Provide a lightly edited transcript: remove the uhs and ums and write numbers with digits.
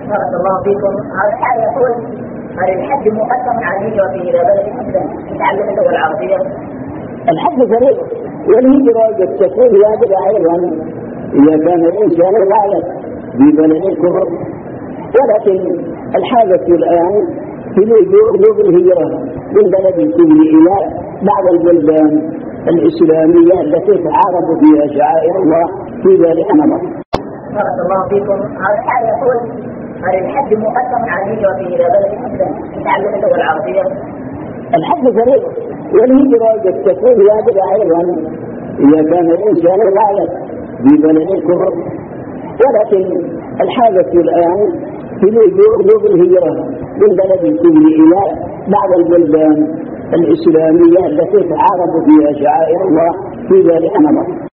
بارك الله فيكم. هذا الحال يقول هل الحج مقدم على الهجرة إلى بلد مسلم لتعلم اللغة العربية؟ الحج فريض، والهجرة قد تكون واجبة أيضا إذا كان الإنسان غالب في بلد الكفر، ولكن الحاجة الآن في لجوء الهجرة من بلد الكفر إلى بعض البلدان الإسلامية التي تعارض فيها شعائر الله في ذلك الأمر. بارك الله فيكم. هذا الحال يقول هل الحج مقدم على الهجرة إلى بلد مسلم لتعلم اللغة العربية؟ الحج فريض، والهجرة قد تكون واجبة أيضا إذا كان الإنسان غالب في بلد الكفر، ولكن الحاجة الآن في لجوء الهجرة من بلد الكفر إلى بعض البلدان الإسلامية التي تعارض فيها شعائر الله في ذلك الأمر.